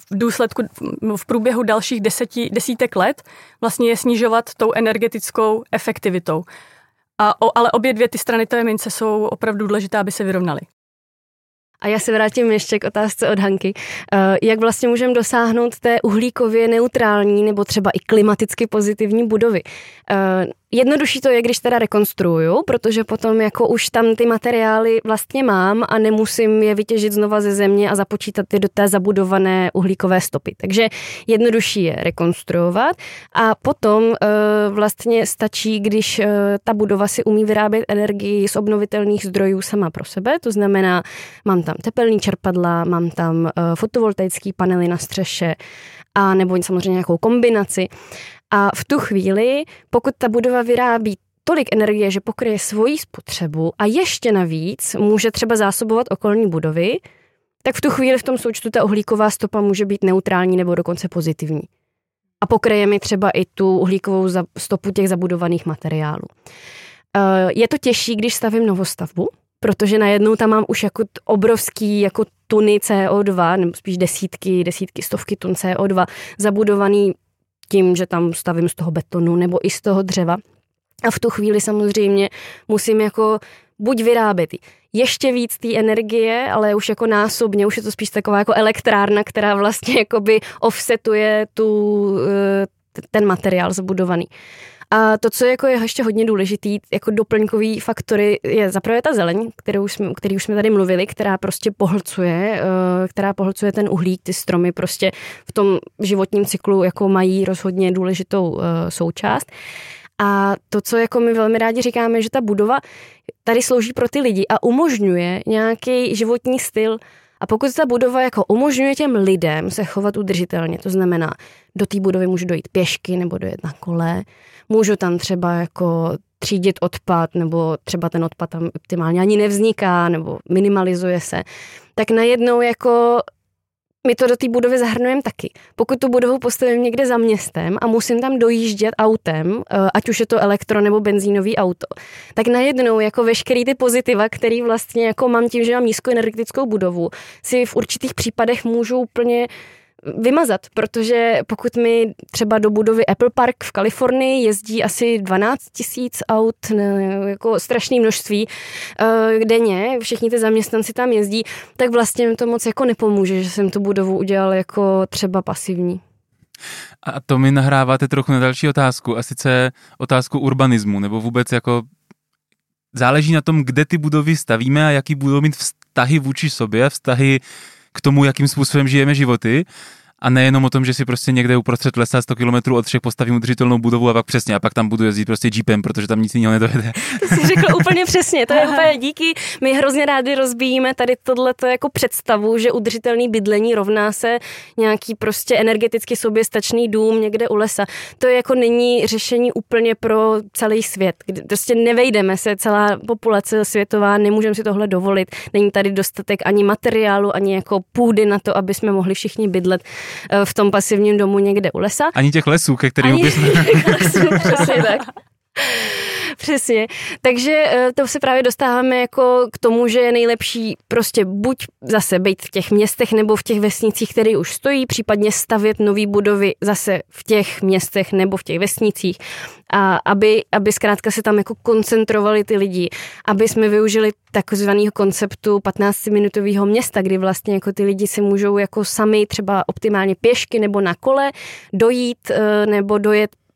v průběhu dalších desítek let vlastně je snižovat tou energetickou efektivitou. Ale obě dvě ty strany té mince jsou opravdu důležité, aby se vyrovnaly. A já se vrátím ještě k otázce od Hanky. Jak vlastně můžeme dosáhnout té uhlíkově neutrální nebo třeba i klimaticky pozitivní budovy? Jednodušší to je, když teda rekonstruuju, protože potom jako už tam ty materiály vlastně mám a nemusím je vytěžit znova ze země a započítat je do té zabudované uhlíkové stopy. Takže jednodušší je rekonstruovat a potom vlastně stačí, když ta budova si umí vyrábět energii z obnovitelných zdrojů sama pro sebe, to znamená, mám tam tepelný čerpadla, mám tam fotovoltaické panely na střeše a nebo samozřejmě nějakou kombinaci. A v tu chvíli, pokud ta budova vyrábí tolik energie, že pokryje svoji spotřebu a ještě navíc může třeba zásobovat okolní budovy, tak v tu chvíli v tom součtu ta uhlíková stopa může být neutrální nebo dokonce pozitivní. A pokryje mi třeba i tu uhlíkovou stopu těch zabudovaných materiálů. Je to těžší, když stavím novostavbu, protože najednou tam mám už jako obrovský jako tuny CO2, nebo spíš desítky, stovky tun CO2 zabudovaný tím, že tam stavím z toho betonu nebo i z toho dřeva. A v tu chvíli samozřejmě musím jako buď vyrábět ještě víc té energie, ale už jako násobně, už je to spíš taková jako elektrárna, která vlastně jakoby offsetuje ten materiál zabudovaný. A to, co jako je ještě hodně důležitý, jako doplňkový faktory, je zaprvé ta zeleň, který už jsme tady mluvili, která prostě pohlcuje ten uhlík, ty stromy prostě v tom životním cyklu jako mají rozhodně důležitou součást. A to, co jako my velmi rádi říkáme, že ta budova tady slouží pro ty lidi a umožňuje nějaký životní styl. A pokud ta budova jako umožňuje těm lidem se chovat udržitelně, to znamená, do té budovy můžu dojít pěšky nebo dojet na kole, můžu tam třeba jako třídit odpad, nebo třeba ten odpad tam optimálně ani nevzniká, nebo minimalizuje se, tak najednou jako my to do té budovy zahrnujeme taky. Pokud tu budovu postavím někde za městem a musím tam dojíždět autem, ať už je to elektro nebo benzínový auto, tak najednou jako veškerý ty pozitiva, který vlastně jako mám tím, že mám nízkoenergetickou budovu, si v určitých případech můžu úplně vymazat, protože pokud mi třeba do budovy Apple Park v Kalifornii jezdí asi 12 000 aut, jako strašné množství denně, všichni ty zaměstnanci tam jezdí, tak vlastně mi to moc jako nepomůže, že jsem tu budovu udělal jako třeba pasivní. A to mi nahráváte trochu na další otázku, a sice otázku urbanismu, nebo vůbec jako záleží na tom, kde ty budovy stavíme a jaký budou mít vztahy vůči sobě, vztahy k tomu, jakým způsobem žijeme životy, a nejenom o tom, že si prostě někde uprostřed lesa 100 km od všech postavím udržitelnou budovu a pak tam budu jezdit prostě jeepem, protože tam nic jiného nedojede. To jsi řekl úplně přesně, to je úplně díky. My hrozně rádi rozbíjíme tady tohleto jako představu, že udržitelný bydlení rovná se nějaký prostě energeticky soběstačný dům někde u lesa. To jako není řešení úplně pro celý svět. Prostě nevejdeme se, celá populace světová, nemůžeme si tohle dovolit. Není tady dostatek ani materiálu, ani jako půdy na to, aby jsme mohli všichni bydlet v tom pasivním domu někde u lesa. Ani těch lesů, ke kterým bychom... Přesně tak. Přesně. Takže to se právě dostáváme jako k tomu, že je nejlepší prostě buď zase být v těch městech nebo v těch vesnicích, které už stojí, případně stavět nový budovy zase v těch městech nebo v těch vesnicích, a aby zkrátka se tam jako koncentrovali ty lidi, aby jsme využili takzvaného konceptu 15-minutového města, kdy vlastně jako ty lidi si můžou jako sami třeba optimálně pěšky nebo na kole dojít nebo dojet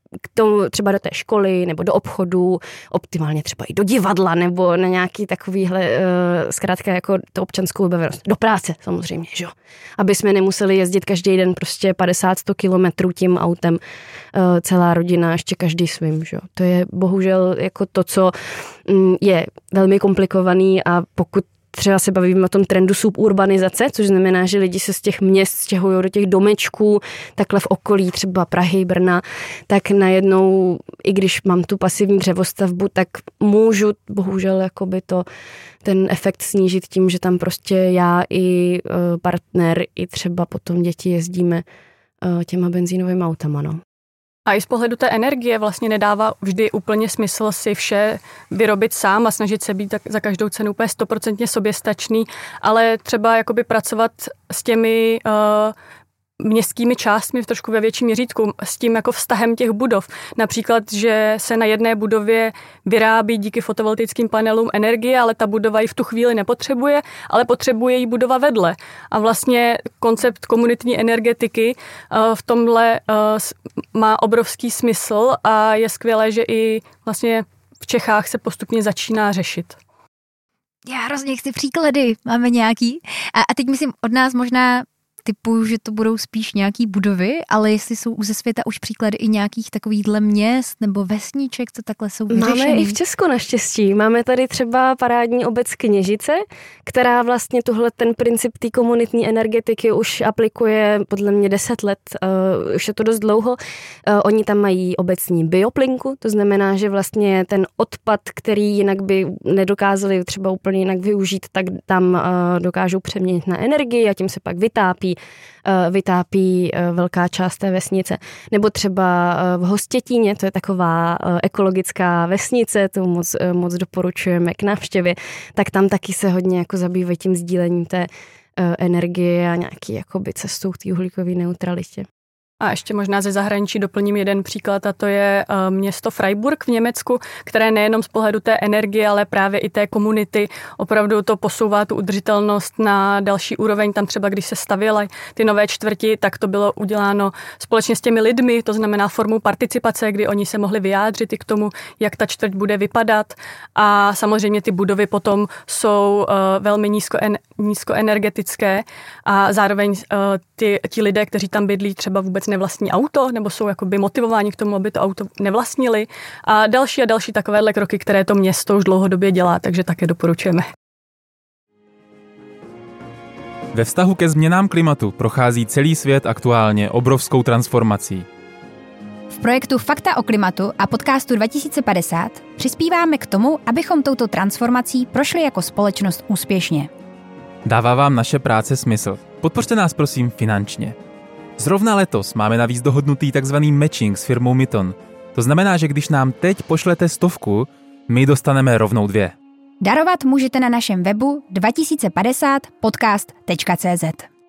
k tomu třeba do té školy nebo do obchodu, optimálně třeba i do divadla nebo na nějaký takovýhle, zkrátka jako to občanskou vybavenost. Do práce samozřejmě, že jo. Aby jsme nemuseli jezdit každý den prostě 50-100 kilometrů tím autem, celá rodina, ještě každý svým, že jo. To je bohužel jako to, co je velmi komplikovaný a pokud třeba se bavíme o tom trendu suburbanizace, což znamená, že lidi se z těch měst stěhují do těch domečků, takhle v okolí třeba Prahy, Brna, tak najednou, i když mám tu pasivní dřevostavbu, tak můžu bohužel jakoby ten efekt snížit tím, že tam prostě já i partner, i třeba potom děti jezdíme těma benzínovými autama, no. A i z pohledu té energie vlastně nedává vždy úplně smysl si vše vyrobit sám a snažit se být za každou cenu úplně 100% soběstačný, ale třeba jakoby pracovat s těmi městskými částmi v trošku ve větším měřítku, s tím jako vztahem těch budov. Například, že se na jedné budově vyrábí díky fotovoltaickým panelům energie, ale ta budova ji v tu chvíli nepotřebuje, ale potřebuje ji budova vedle. A vlastně koncept komunitní energetiky v tomhle má obrovský smysl a je skvělé, že i vlastně v Čechách se postupně začíná řešit. Já hrozně chci příklady, máme nějaký. A teď myslím od nás možná typuju, že to budou spíš nějaký budovy, ale jestli jsou ze světa už příklady i nějakých takovýchhle měst nebo vesniček, co takhle jsou vyřešený. Máme i v Česku naštěstí. Máme tady třeba parádní obec Kněžice, která vlastně ten princip té komunitní energetiky už aplikuje podle mě 10 let. Už je to dost dlouho. Oni tam mají obecní bioplinku, to znamená, že vlastně ten odpad, který jinak by nedokázali třeba úplně jinak využít, tak tam dokážou přeměnit na energii a tím se pak vytápí velká část té vesnice. Nebo třeba v Hostětíně, to je taková ekologická vesnice, to moc doporučujeme k návštěvě, tak tam taky se hodně jako zabývají tím sdílením té energie a nějaký jakoby cestou k té uhlíkové neutralitě. A ještě možná ze zahraničí doplním jeden příklad a to je město Freiburg v Německu, které nejenom z pohledu té energie, ale právě i té komunity opravdu to posouvá tu udržitelnost na další úroveň. Tam třeba, když se stavěly ty nové čtvrti, tak to bylo uděláno společně s těmi lidmi, to znamená formou participace, kdy oni se mohli vyjádřit i k tomu, jak ta čtvrť bude vypadat. A samozřejmě ty budovy potom jsou velmi nízkoenergetické a zároveň ti lidé, kteří tam bydlí, třeba vůbec nevlastní auto, nebo jsou jakoby motivováni k tomu, aby to auto nevlastnili. A další takovéhle kroky, které to město už dlouhodobě dělá, takže také doporučujeme. Ve vztahu ke změnám klimatu prochází celý svět aktuálně obrovskou transformací. V projektu Fakta o klimatu a podcastu 2050 přispíváme k tomu, abychom touto transformací prošli jako společnost úspěšně. Dává vám naše práce smysl? Podpořte nás prosím finančně. Zrovna letos máme navíc dohodnutý takzvaný matching s firmou Myton. To znamená, že když nám teď pošlete 100, my dostaneme rovnou 2. Darovat můžete na našem webu 2050podcast.cz.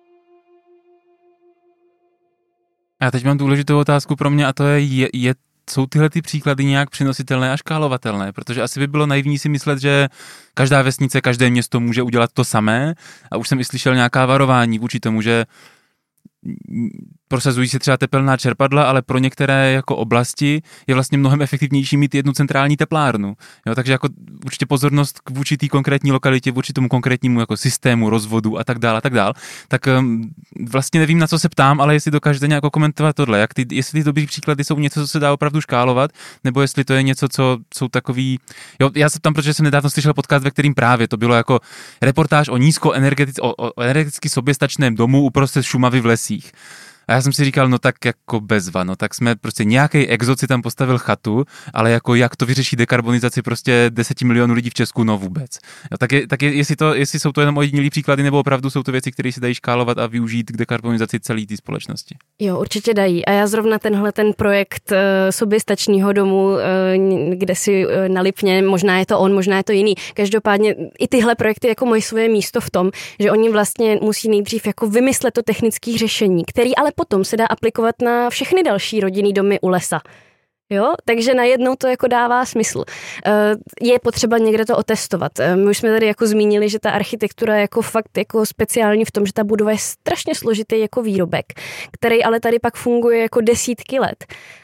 A teď mám důležitou otázku pro mě a to jsou tyhle ty příklady nějak přenositelné a škálovatelné? Protože asi by bylo naivní si myslet, že každá vesnice, každé město může udělat to samé a už jsem i slyšel nějaká varování vůči tomu, že prosazují se třeba tepelná čerpadla, ale pro některé jako oblasti je vlastně mnohem efektivnější mít jednu centrální teplárnu. Jo, takže jako určitě pozornost k vůči té konkrétní lokalitě, vůči tomu konkrétnímu jako systému rozvodu a tak dál. Tak vlastně nevím, na co se ptám, ale jestli dokážete nějak komentovat tohle, jestli ty dobrý příklady jsou něco, co se dá opravdu škálovat, nebo jestli to je něco, co jsou takový. Jo, já se ptám, protože jsem nedávno slyšel podcast, ve kterým právě to bylo jako reportáž o energeticky soběstačném domu uprostřed Šumavy v lesích. A já jsem si říkal, no tak jako bezva, no tak jsme prostě nějaký exot si tam postavil chatu, ale jako jak to vyřeší dekarbonizaci prostě 10 milionů lidí v Česku, no vůbec. No, tak jestli jsou to jenom ojedinělý příklady, nebo opravdu jsou to věci, které se dají škálovat a využít k dekarbonizaci celé té společnosti. Jo, určitě dají. A já zrovna ten projekt soběstačního domu, kde si na Lipně, možná je to on, možná je to jiný. Každopádně i tyhle projekty jako mají svoje místo v tom, že oni vlastně musí nejdřív jako vymyslet to technické řešení, který ale potom se dá aplikovat na všechny další rodinný domy u lesa. Jo? Takže najednou to jako dává smysl. Je potřeba někde to otestovat. My už jsme tady jako zmínili, že ta architektura je jako fakt jako speciální v tom, že ta budova je strašně složitý jako výrobek, který ale tady pak funguje jako desítky let.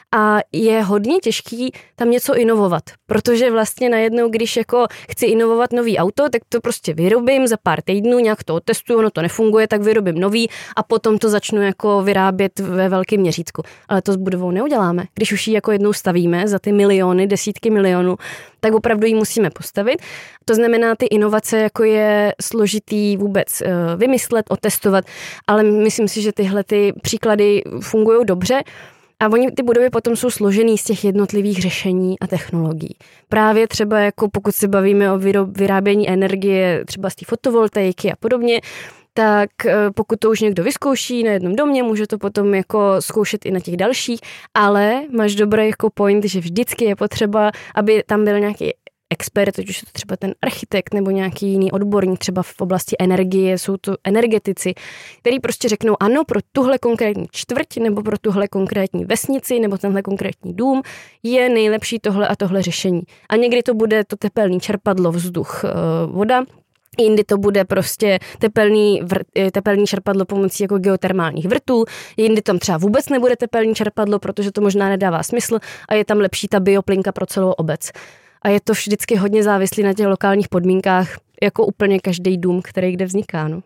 a je hodně těžký tam něco inovovat, protože vlastně najednou, když jako chci inovovat nový auto, tak to prostě vyrobím za pár týdnů, nějak to otestuju, ono to nefunguje, tak vyrobím nový a potom to začnu jako vyrábět ve velkém měřítku. Ale to s budovou neuděláme. Když už ji jako jednou stavíme za ty miliony, desítky milionů, tak opravdu ji musíme postavit. To znamená, ty inovace jako je složitý vůbec vymyslet, otestovat, ale myslím si, že tyhle ty příklady fungují dobře. A oni, ty budovy potom jsou složený z těch jednotlivých řešení a technologií. Právě třeba jako pokud se bavíme o vyrábění energie třeba z té fotovoltaiky a podobně, tak pokud to už někdo vyzkouší na jednom domě, může to potom jako zkoušet i na těch dalších, ale máš dobrý jako point, že vždycky je potřeba, aby tam byl nějaký expert, ať už je to třeba ten architekt nebo nějaký jiný odborník, třeba v oblasti energie, jsou to energetici, který prostě řeknou ano, pro tuhle konkrétní čtvrť nebo pro tuhle konkrétní vesnici nebo tenhle konkrétní dům je nejlepší tohle a tohle řešení. A někdy to bude to tepelný čerpadlo, vzduch, voda, jindy to bude prostě tepelný čerpadlo pomocí jako geotermálních vrtů, jindy tam třeba vůbec nebude tepelný čerpadlo, protože to možná nedává smysl a je tam lepší ta bioplinka pro celou obec. A je to vždycky hodně závislý na těch lokálních podmínkách, jako úplně každý dům, který kde vzniká. No.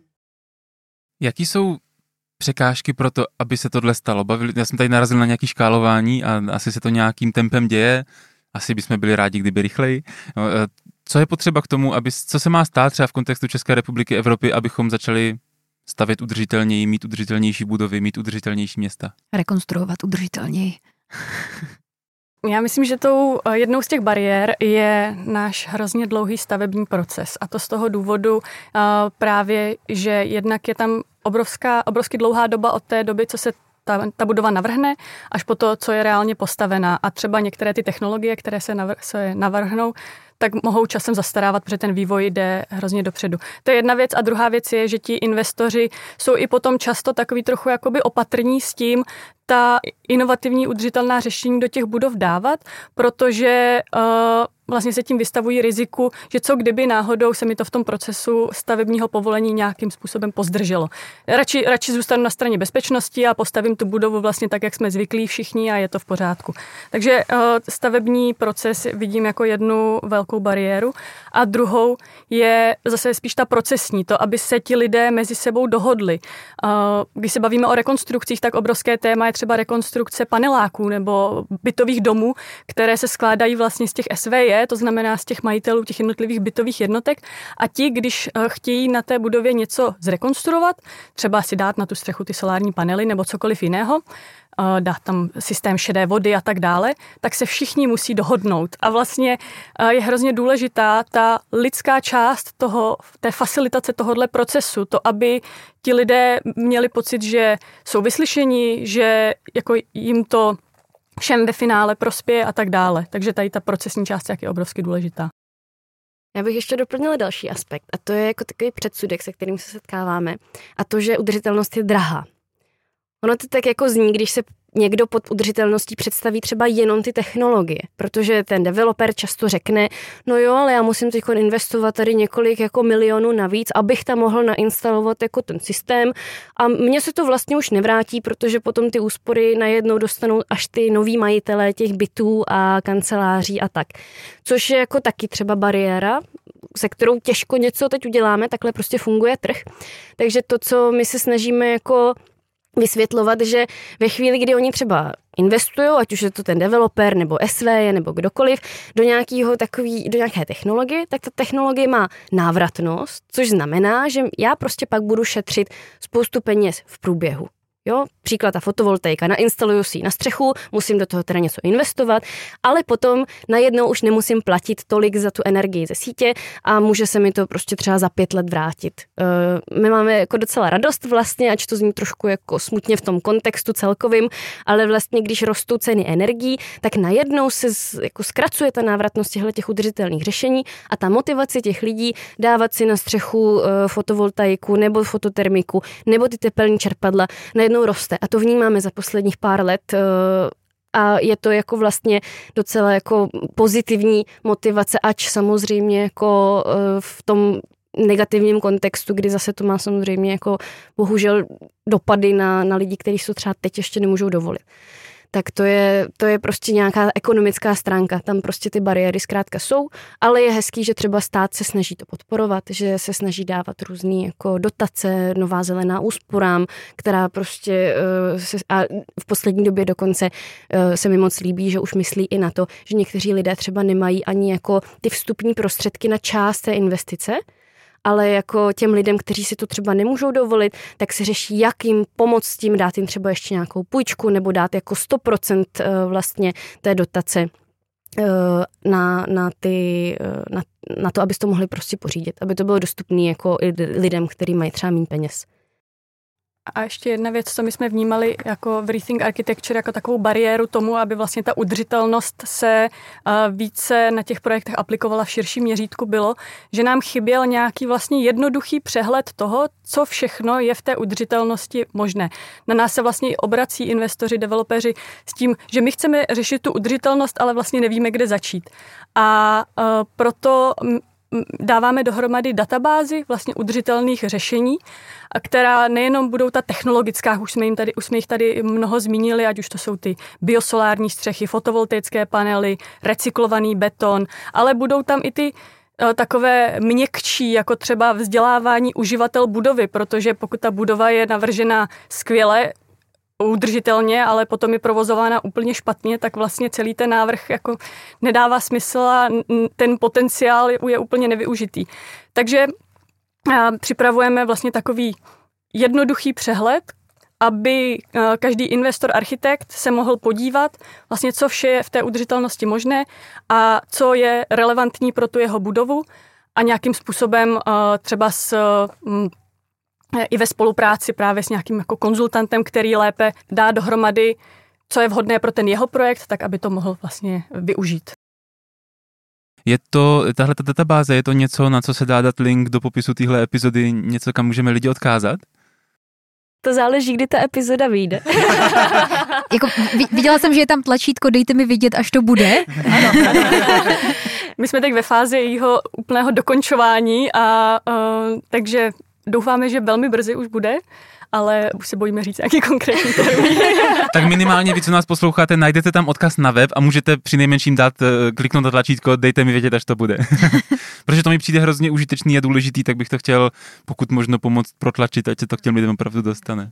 Jaký jsou překážky pro to, aby se tohle stalo? Já jsem tady narazil na nějaké škálování a asi se to nějakým tempem děje. Asi bychom byli rádi, kdyby rychleji. Co je potřeba k tomu, co se má stát třeba v kontextu České republiky, Evropy, abychom začali stavět udržitelněji, mít udržitelnější budovy, mít udržitelnější města? Rekonstruovat udržitelněji. Já myslím, že jednou z těch bariér je náš hrozně dlouhý stavební proces. A to z toho důvodu právě, že jednak je tam obrovsky dlouhá doba od té doby, co se ta budova navrhne, až po to, co je reálně postavená. A třeba některé ty technologie, které se navrhnou, tak mohou časem zastarávat, protože ten vývoj jde hrozně dopředu. To je jedna věc. A druhá věc je, že ti investoři jsou i potom často takový trochu jakoby opatrní s tím, ta inovativní udržitelná řešení do těch budov dávat, protože vlastně se tím vystavují riziku, že co kdyby náhodou se mi to v tom procesu stavebního povolení nějakým způsobem pozdrželo. Radši zůstanu na straně bezpečnosti a postavím tu budovu vlastně tak, jak jsme zvyklí všichni a je to v pořádku. Takže stavební proces vidím jako jednu velkou bariéru a druhou je zase spíš ta procesní, to, aby se ti lidé mezi sebou dohodli. Když se bavíme o rekonstrukcích, tak obrovské téma je třeba rekonstrukce paneláků nebo bytových domů, které se skládají vlastně z těch SVJ, to znamená z těch majitelů těch jednotlivých bytových jednotek a ti, když chtějí na té budově něco zrekonstruovat, třeba si dát na tu střechu ty solární panely nebo cokoliv jiného, dát tam systém šedé vody a tak dále, tak se všichni musí dohodnout. A vlastně je hrozně důležitá ta lidská část té facilitace tohohle procesu, to, aby ti lidé měli pocit, že jsou vyslyšeni, že jako jim to všem ve finále prospěje a tak dále. Takže tady ta procesní část je obrovsky důležitá. Já bych ještě doplnila další aspekt a to je jako takový předsudek, se kterým se setkáváme a to, že udržitelnost je drahá. Ono to tak jako zní, když se někdo pod udržitelností představí třeba jenom ty technologie, protože ten developer často řekne, no jo, ale já musím teď investovat tady několik jako milionů navíc, abych tam mohl nainstalovat jako ten systém a mně se to vlastně už nevrátí, protože potom ty úspory najednou dostanou až ty noví majitelé těch bytů a kanceláří a tak. Což je jako taky třeba bariéra, se kterou těžko něco teď uděláme, takhle prostě funguje trh. Takže to, co my se snažíme jako vysvětlovat, že ve chvíli, kdy oni třeba investují, ať už je to ten developer nebo SVJ nebo kdokoliv, do nějaké technologie, tak ta technologie má návratnost, což znamená, že já prostě pak budu šetřit spoustu peněz v průběhu. Jo, příklad ta fotovoltaika, nainstaluju si ji na střechu, musím do toho teda něco investovat, ale potom najednou už nemusím platit tolik za tu energii ze sítě a může se mi to prostě třeba za 5 let vrátit. My máme jako docela radost vlastně, ač to zní trošku jako smutně v tom kontextu celkovým, ale vlastně když rostou ceny energií, tak najednou se jako zkracuje ta návratnost těch udržitelných řešení a ta motivace těch lidí dávat si na střechu fotovoltaiku nebo fototermiku nebo ty tepelní čerpadla najednou roste a to vnímáme za posledních pár let a je to jako vlastně docela jako pozitivní motivace, ač samozřejmě jako v tom negativním kontextu, kdy zase to má samozřejmě jako bohužel dopady na lidi, kteří se třeba teď ještě nemůžou dovolit. tak to je prostě nějaká ekonomická stránka. Tam prostě ty bariéry zkrátka jsou, ale je hezký, že třeba stát se snaží to podporovat, že se snaží dávat různý jako dotace, nová zelená úsporám, která prostě a v poslední době dokonce se mi moc líbí, že už myslí i na to, že někteří lidé třeba nemají ani jako ty vstupní prostředky na část té investice, ale jako těm lidem, kteří si to třeba nemůžou dovolit, tak se řeší, jak jim pomoct s tím, dát jim třeba ještě nějakou půjčku nebo dát jako 100% vlastně té dotace na to, abyste to mohli prostě pořídit, aby to bylo dostupné jako i lidem, kteří mají třeba méně peněz. A ještě jedna věc, co my jsme vnímali jako v Rethink Architecture jako takovou bariéru tomu, aby vlastně ta udržitelnost se více na těch projektech aplikovala v širším měřítku, bylo, že nám chyběl nějaký vlastně jednoduchý přehled toho, co všechno je v té udržitelnosti možné. Na nás se vlastně obrací investoři, developeři s tím, že my chceme řešit tu udržitelnost, ale vlastně nevíme, kde začít. A proto dáváme dohromady databázy vlastně udržitelných řešení, která nejenom budou ta technologická, už jsme jich tady mnoho zmínili, ať už to jsou ty biosolární střechy, fotovoltaické panely, recyklovaný beton, ale budou tam i ty takové měkčí, jako třeba vzdělávání uživatel budovy, protože pokud ta budova je navržena skvěle, udržitelně, ale potom je provozována úplně špatně, tak vlastně celý ten návrh jako nedává smysl a ten potenciál je úplně nevyužitý. Takže připravujeme vlastně takový jednoduchý přehled, aby každý investor, architekt se mohl podívat vlastně, co vše je v té udržitelnosti možné a co je relevantní pro tu jeho budovu a nějakým způsobem třeba i ve spolupráci právě s nějakým jako konzultantem, který lépe dá dohromady, co je vhodné pro ten jeho projekt, tak aby to mohl vlastně využít. Je to, tahle databáze, je to něco, na co se dá dát link do popisu téhle epizody, něco, kam můžeme lidi odkázat? To záleží, kdy ta epizoda vyjde. Jako, viděla jsem, že je tam tlačítko, dejte mi vidět, až to bude. Ano. My jsme teď ve fázi jejího úplného dokončování a takže doufáme, že velmi brzy už bude, ale už se bojíme říct nějaký konkrétní termín. Tak minimálně vy, co nás posloucháte, najdete tam odkaz na web a můžete přinejmenším kliknout na tlačítko, dejte mi vědět, až to bude. Protože to mi přijde hrozně užitečný a důležitý, tak bych to chtěl, pokud možno, pomoct protlačit, ať se to k těm lidem opravdu dostane.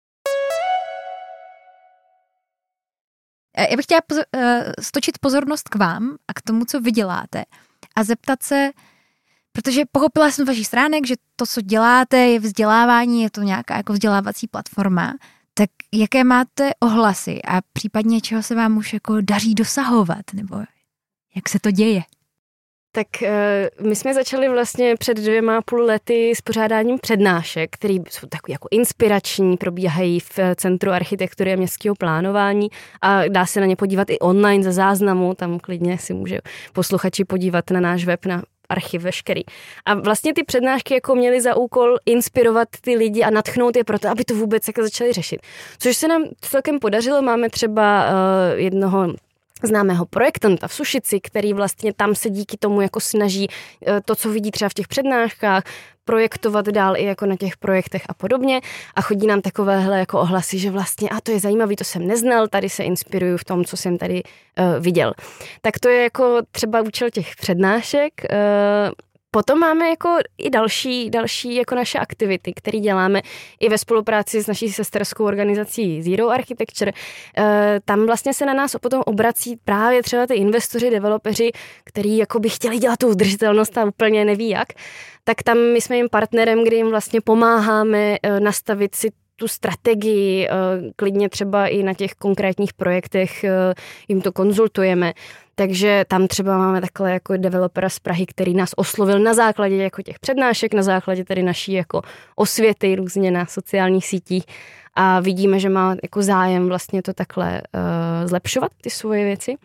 Já bych chtěla stočit pozornost k vám a k tomu, co vy děláte a zeptat se, protože pochopila jsem z vašich stránek, že to, co děláte, je vzdělávání, je to nějaká jako vzdělávací platforma, tak jaké máte ohlasy a případně čeho se vám už jako daří dosahovat, nebo jak se to děje? Tak my jsme začali vlastně před 2,5 lety s pořádáním přednášek, které jsou takový jako inspirační, probíhají v Centru architektury a městského plánování a dá se na ně podívat i online ze záznamu, tam klidně si může posluchači podívat na náš web, na archiv veškerý. A vlastně ty přednášky jako měly za úkol inspirovat ty lidi a nadchnout je proto, aby to vůbec jako začali řešit. Což se nám celkem podařilo, máme třeba jednoho známého projektanta v Sušici, který vlastně tam se díky tomu jako snaží to, co vidí třeba v těch přednáškách, projektovat dál i jako na těch projektech a podobně a chodí nám takovéhle jako ohlasy, že vlastně to je zajímavý, to jsem neznal, tady se inspiruju v tom, co jsem tady viděl. Tak to je jako třeba účel těch přednášek. Potom máme jako i další jako naše aktivity, které děláme i ve spolupráci s naší sesterskou organizací Zero Architecture. Tam vlastně se na nás potom obrací právě třeba ty investoři, developeři, kteří jako by chtěli dělat tu udržitelnost a úplně neví jak. Tak tam my jsme jim partnerem, kdy jim vlastně pomáháme nastavit si tu strategii, klidně třeba i na těch konkrétních projektech jim to konzultujeme. Takže tam třeba máme takhle jako developera z Prahy, který nás oslovil na základě jako těch přednášek, na základě tedy naší jako osvěty různě na sociálních sítích a vidíme, že má jako zájem vlastně to takhle zlepšovat ty svoje věci.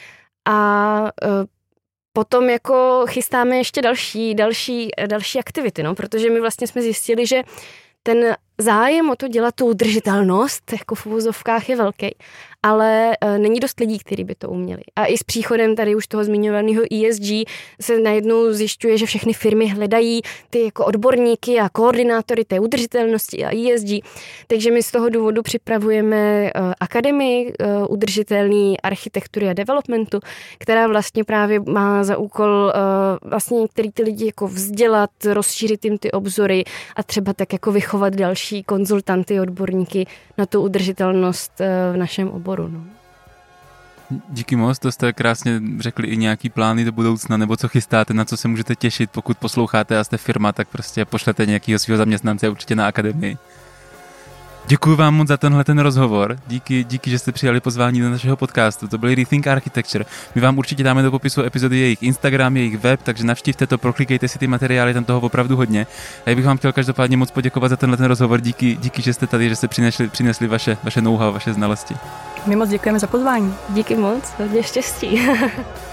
A potom jako chystáme ještě další aktivity, no, protože my vlastně jsme zjistili, že ten zájem o to dělat tu udržitelnost jako v uvozovkách je velký. ale není dost lidí, kteří by to uměli. A i s příchodem tady už toho zmiňovaného ESG se najednou zjišťuje, že všechny firmy hledají ty jako odborníky a koordinátory té udržitelnosti a ESG. Takže my z toho důvodu připravujeme akademii udržitelné architektury a developmentu, která vlastně právě má za úkol vlastně některý ty lidi jako vzdělat, rozšířit jim ty obzory a třeba tak jako vychovat další konzultanty, odborníky na tu udržitelnost v našem oboru. No. Díky moc, to jste krásně řekli i nějaký plány do budoucna, nebo co chystáte, na co se můžete těšit, pokud posloucháte a jste firma, tak prostě pošlete nějakého svého zaměstnance určitě na akademii. Děkuji vám moc za ten rozhovor. Díky, že jste přijali pozvání do našeho podcastu. To byl Rethink Architecture. My vám určitě dáme do popisu epizody jejich Instagram, jejich web, takže navštivte to, proklikejte si ty materiály, tam toho opravdu hodně. A já bych vám chtěl každopádně moc poděkovat za ten rozhovor. Díky, že jste tady, že jste přinesli vaše know-how, vaše znalosti. My moc děkujeme za pozvání. Díky moc, hodně štěstí.